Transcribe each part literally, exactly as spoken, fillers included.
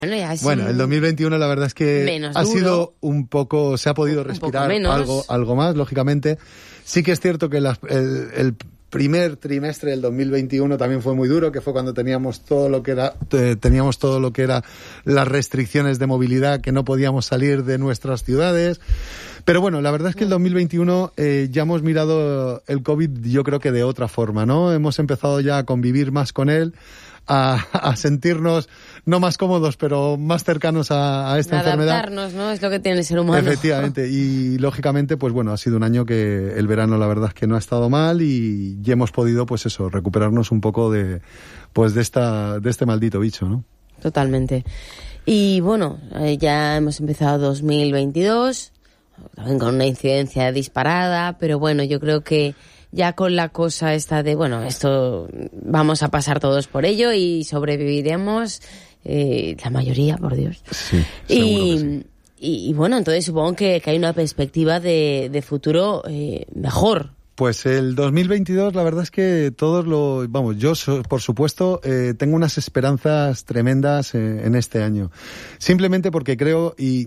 Bueno, bueno, el dos mil veintiuno la verdad es que ha duro. sido un poco, se ha podido respirar algo, algo más, lógicamente. Sí que es cierto que la, el, el primer trimestre del dos mil veintiuno también fue muy duro, que fue cuando teníamos todo lo que era, eh, teníamos todo lo que era las restricciones de movilidad, que no podíamos salir de nuestras ciudades. Pero bueno, la verdad es que el dos mil veintiuno eh, ya hemos mirado el COVID, yo creo que de otra forma, ¿no? Hemos empezado ya a convivir más con él, a, a sentirnos no más cómodos, pero más cercanos a, a esta enfermedad. Adaptarnos, ¿no? Es lo que tiene el ser humano. Efectivamente, y lógicamente, pues bueno, ha sido un año que el verano la verdad es que no ha estado mal y ya hemos podido, pues eso, recuperarnos un poco de, pues de esta, de este maldito bicho, ¿no? Totalmente. Y bueno, eh, ya hemos empezado dos mil veintidós, también con una incidencia disparada, pero bueno, yo creo que ya con la cosa esta de, bueno, esto vamos a pasar todos por ello y sobreviviremos, eh, la mayoría, por Dios. Sí, y, sí. y, y bueno, entonces supongo que, que hay una perspectiva de, de futuro eh, mejor. Pues el dos mil veintidós, la verdad es que todos lo, vamos, yo por supuesto eh, tengo unas esperanzas tremendas eh, en este año. Simplemente porque creo y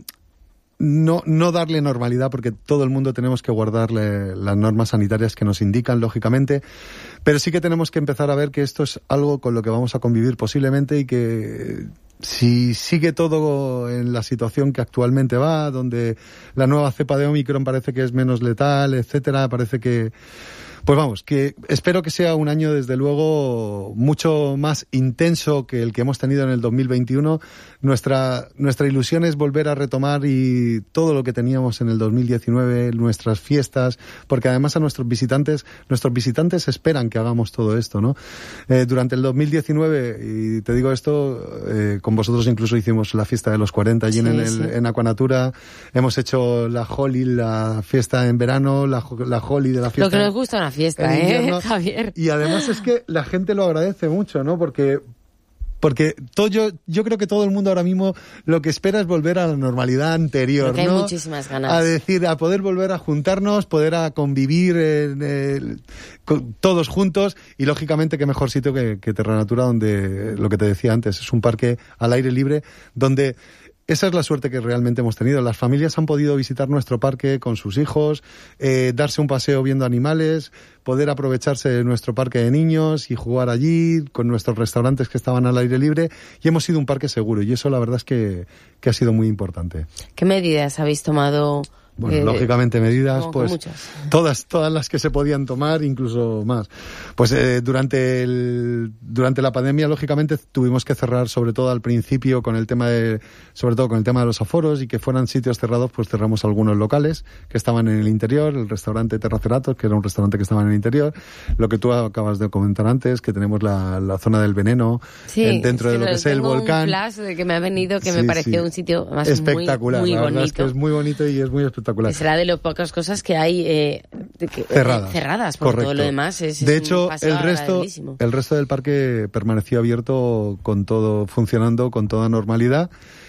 no no darle normalidad, porque todo el mundo tenemos que guardarle las normas sanitarias que nos indican, lógicamente, pero sí que tenemos que empezar a ver que esto es algo con lo que vamos a convivir posiblemente y que si sigue todo en la situación que actualmente va, donde la nueva cepa de Omicron parece que es menos letal, etcétera, parece que pues vamos, que espero que sea un año, desde luego, mucho más intenso que el que hemos tenido en el dos mil veintiuno. Nuestra nuestra ilusión es volver a retomar y todo lo que teníamos en el dos mil diecinueve, nuestras fiestas, porque además a nuestros visitantes, nuestros visitantes esperan que hagamos todo esto, ¿no? Eh, durante el dos mil diecinueve, y te digo esto, eh, con vosotros incluso hicimos la fiesta de los cuarenta allí sí, en, el, sí. en Aquanatura, hemos hecho la Holi, la fiesta en verano, la, la Holi de la fiesta. Lo que nos gusta una fiesta, ¿eh, Javier? Y además es que la gente lo agradece mucho, ¿no? Porque porque todo, yo, yo creo que todo el mundo ahora mismo lo que espera es volver a la normalidad anterior, porque ¿no? Hay muchísimas ganas. A decir, a poder volver a juntarnos, poder a convivir en el, con, todos juntos, y lógicamente qué mejor sitio que, que Terra Natura, donde, lo que te decía antes, es un parque al aire libre, donde esa es la suerte que realmente hemos tenido. Las familias han podido visitar nuestro parque con sus hijos, eh, darse un paseo viendo animales, poder aprovecharse de nuestro parque de niños y jugar allí con nuestros restaurantes que estaban al aire libre, y hemos sido un parque seguro, y eso la verdad es que, que ha sido muy importante. ¿Qué medidas habéis tomado? Bueno, eh, lógicamente medidas, pues muchas. todas todas las que se podían tomar, incluso más. Pues eh, durante el durante la pandemia, lógicamente tuvimos que cerrar, sobre todo al principio, con el tema de sobre todo con el tema de los aforos, y que fueran sitios cerrados, pues cerramos algunos locales que estaban en el interior, el restaurante Terraceratos, que era un restaurante que estaba en el interior, lo que tú acabas de comentar antes, que tenemos la, la zona del veneno, sí, en, dentro es que de lo que es el volcán. Un flash de que me ha venido, que sí, me pareció sí. un sitio más espectacular, muy, muy la bonito. verdad es que es muy bonito y es muy espectacular. Que será de las pocas cosas que hay eh, de que, cerradas, eh, cerradas, porque correcto. todo lo demás es, de es hecho, un paseo el resto, el resto del parque permaneció abierto, con todo funcionando con toda normalidad,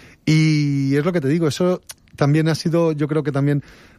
y es lo que te digo, eso también ha sido, yo creo que también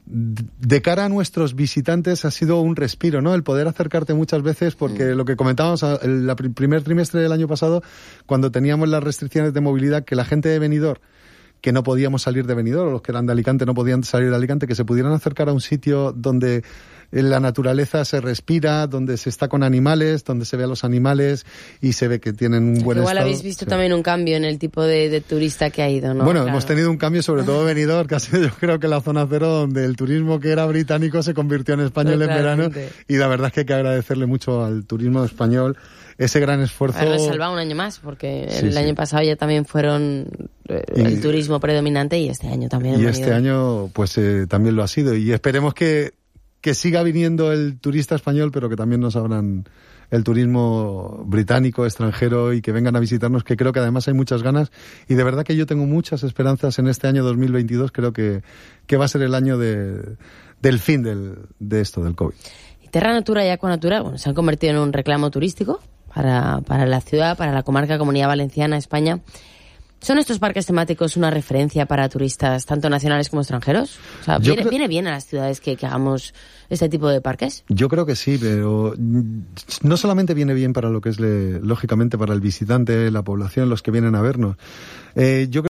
de cara a nuestros visitantes ha sido un respiro, ¿no? El poder acercarte muchas veces, porque mm. lo que comentábamos el primer trimestre del año pasado, cuando teníamos las restricciones de movilidad, que la gente de Benidorm, que no podíamos salir de Benidorm, o los que eran de Alicante no podían salir de Alicante, que se pudieran acercar a un sitio donde la naturaleza se respira, donde se está con animales, donde se ve a los animales y se ve que tienen un buen Igual estado. Habéis visto sí. también un cambio en el tipo de, de turista que ha ido, ¿no? Bueno, claro. hemos tenido un cambio, sobre todo Benidorm, que ha sido, yo creo que la zona cero, donde el turismo que era británico se convirtió en español en verano, y la verdad es que hay que agradecerle mucho al turismo español ese gran esfuerzo. Haberlo salvado un año más, porque sí, el sí. año pasado ya también fueron eh, y, el turismo predominante, y este año también. Y este año pues eh, también lo ha sido, y esperemos que, que siga viniendo el turista español, pero que también nos abran el turismo británico, extranjero, y que vengan a visitarnos, que creo que además hay muchas ganas, y de verdad que yo tengo muchas esperanzas en este año dos mil veintidós. Creo que, que va a ser el año de, del fin del, de esto, del COVID. Y Terra Natura y Aquanatura, bueno, se han convertido en un reclamo turístico para, para la ciudad, para la comarca, Comunidad Valenciana, España. ¿Son estos parques temáticos una referencia para turistas tanto nacionales como extranjeros? O sea, ¿viene, creo... ¿viene bien a las ciudades que, que hagamos este tipo de parques? Yo creo que sí, pero no solamente viene bien para lo que es, le, lógicamente, para el visitante, la población, los que vienen a vernos. Eh, yo creo